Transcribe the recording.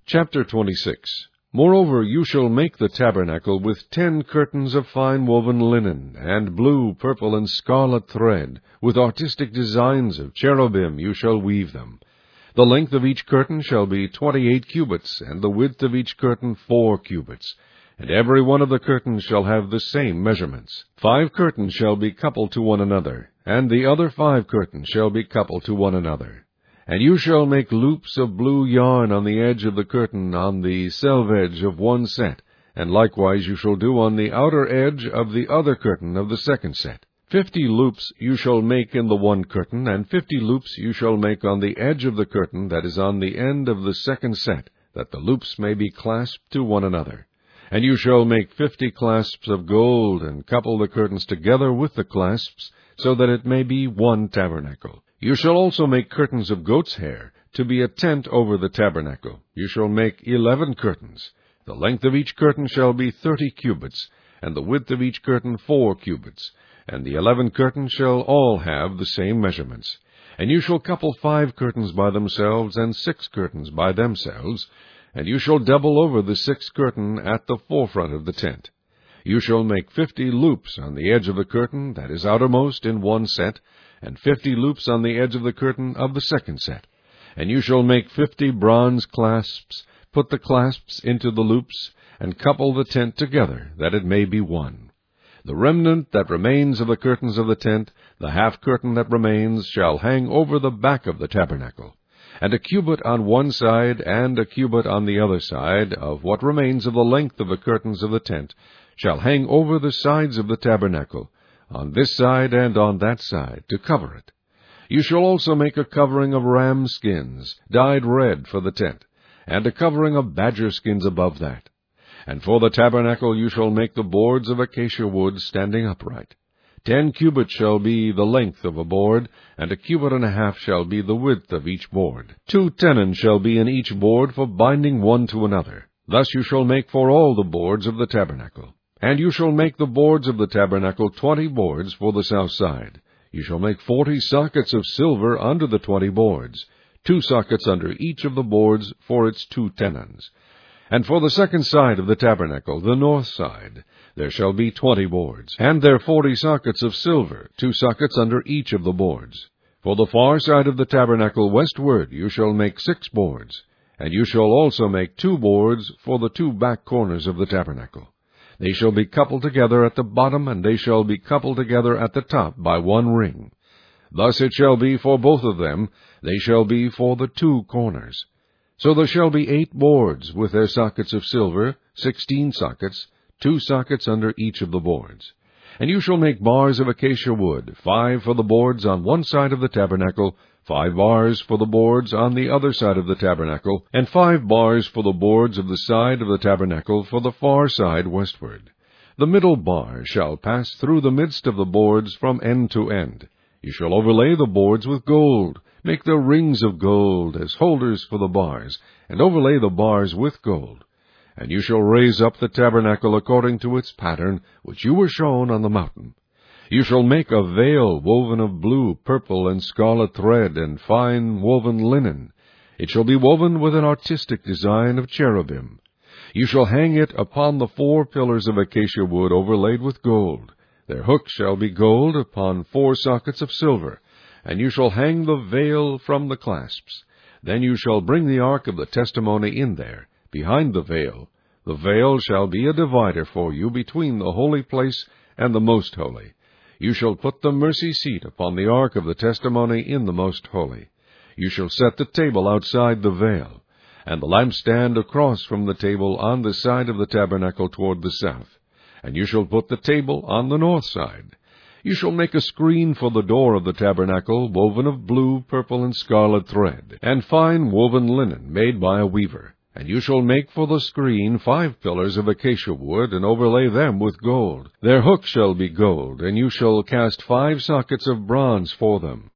Chapter 26. Moreover, you shall make the tabernacle with 10 curtains of fine woven linen, and blue, purple, and scarlet thread. With artistic designs of cherubim you shall weave them. The length of each curtain shall be 28 cubits, and the width of each curtain 4 cubits. And every one of the curtains shall have the same measurements. 5 curtains shall be coupled to one another, and the other 5 curtains shall be coupled to one another. And you shall make loops of blue yarn on the edge of the curtain on the selvedge of one set, and likewise you shall do on the outer edge of the other curtain of the second set. 50 loops you shall make in the one curtain, and 50 loops you shall make on the edge of the curtain that is on the end of the second set, that the loops may be clasped to one another. And you shall make 50 clasps of gold, and couple the curtains together with the clasps, so that it may be one tabernacle. You shall also make curtains of goat's hair, to be a tent over the tabernacle. You shall make 11 curtains. The length of each curtain shall be 30 cubits, and the width of each curtain 4 cubits. And the 11 curtains shall all have the same measurements. And you shall couple 5 curtains by themselves, and 6 curtains by themselves. And you shall double over the 6th curtain at the forefront of the tent. You shall make 50 loops on the edge of the curtain that is outermost in one set, and 50 loops on the edge of the curtain of the second set. And you shall make 50 bronze clasps, put the clasps into the loops, and couple the tent together, that it may be one. The remnant that remains of the curtains of the tent, the half curtain that remains, shall hang over the back of the tabernacle. And a cubit on one side, and a cubit on the other side, of what remains of the length of the curtains of the tent, shall hang over the sides of the tabernacle, on this side and on that side, to cover it. You shall also make a covering of ram skins, dyed red, for the tent, and a covering of badger skins above that. And for the tabernacle you shall make the boards of acacia wood standing upright. 10 cubits shall be the length of a board, and a cubit and a half shall be the width of each board. 2 tenons shall be in each board for binding one to another. Thus you shall make for all the boards of the tabernacle. And you shall make the boards of the tabernacle 20 boards for the south side. You shall make 40 sockets of silver under the 20 boards, 2 sockets under each of the boards for its 2 tenons. And for the second side of the tabernacle, the north side, there shall be 20 boards, and there 40 sockets of silver, 2 sockets under each of the boards. For the far side of the tabernacle westward you shall make 6 boards, and you shall also make 2 boards for the 2 back corners of the tabernacle. They shall be coupled together at the bottom, and they shall be coupled together at the top by one ring. Thus it shall be for both of them, they shall be for the 2 corners. So there shall be 8 boards, with their sockets of silver, 16 sockets, 2 sockets under each of the boards. And you shall make bars of acacia wood, 5 for the boards on one side of the tabernacle, 5 bars for the boards on the other side of the tabernacle, and 5 bars for the boards of the side of the tabernacle for the far side westward. The middle bar shall pass through the midst of the boards from end to end. You shall overlay the boards with gold, make the rings of gold as holders for the bars, and overlay the bars with gold. And you shall raise up the tabernacle according to its pattern, which you were shown on the mountain. You shall make a veil woven of blue, purple, and scarlet thread, and fine woven linen. It shall be woven with an artistic design of cherubim. You shall hang it upon the 4 pillars of acacia wood overlaid with gold. Their hooks shall be gold upon 4 sockets of silver, and you shall hang the veil from the clasps. Then you shall bring the ark of the testimony in there, behind the veil. The veil shall be a divider for you between the holy place and the most holy. You shall put the mercy seat upon the ark of the testimony in the most holy. You shall set the table outside the veil, and the lampstand across from the table on the side of the tabernacle toward the south. And you shall put the table on the north side. You shall make a screen for the door of the tabernacle, woven of blue, purple, and scarlet thread, and fine woven linen made by a weaver. And you shall make for the screen 5 pillars of acacia wood, and overlay them with gold. Their hooks shall be gold, and you shall cast 5 sockets of bronze for them.